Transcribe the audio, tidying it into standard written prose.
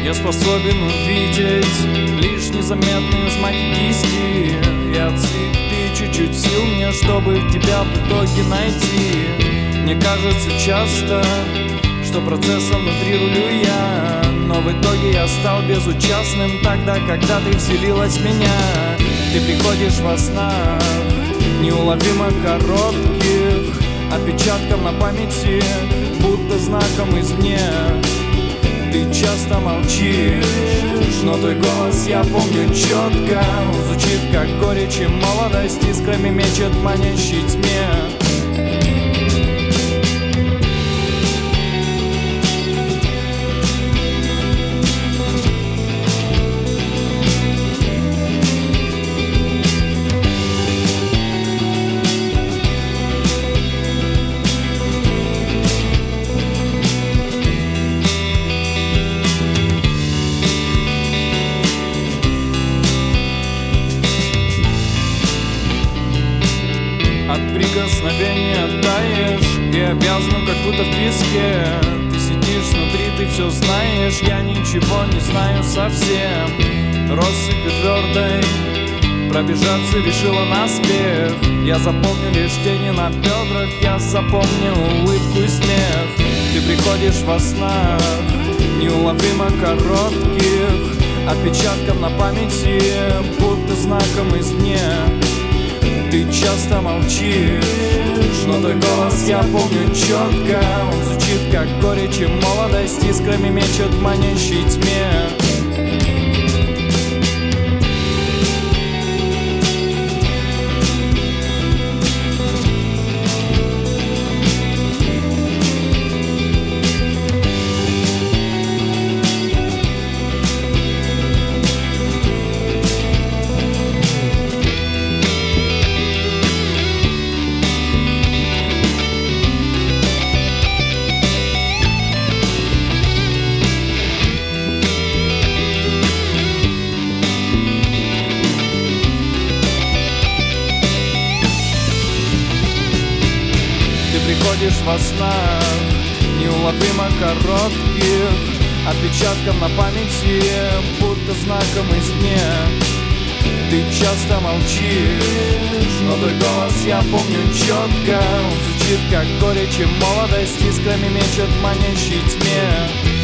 Я способен увидеть лишь незаметные взмахи кисти. И отсыпь чуть-чуть сил мне, чтобы тебя в итоге найти. Мне кажется часто, что процессом внутри рулю я, но в итоге я стал безучастным тогда, когда ты вселилась в меня. Ты приходишь во снах, неуловимо коротких, отпечатком на памяти, будто знаком извне. Ты часто молчишь, но твой голос я помню четко. Он звучит как горечь и молодость, искрами мечет в манящей тьме. От прикосновения таешь и обвязну, как будто в песке. Ты сидишь внутри, ты все знаешь, я ничего не знаю совсем. Россыпью твердой пробежаться решила наспех. Я запомню лишь тени на бедрах, я запомню улыбку и смех. Ты приходишь во снах, неуловимо коротких, отпечатком на памяти, будто знаком извне. Ты часто молчишь, но твой голос я помню четко. Он звучит как горечь и молодость, искрами мечет в манящей тьме. Приходишь во снах, неуловимо коротких, отпечатком на памяти, будто знаком извне. Ты часто молчишь, но твой голос я помню четко. Он звучит как горечь и молодость, искрами мечет в манящей тьме.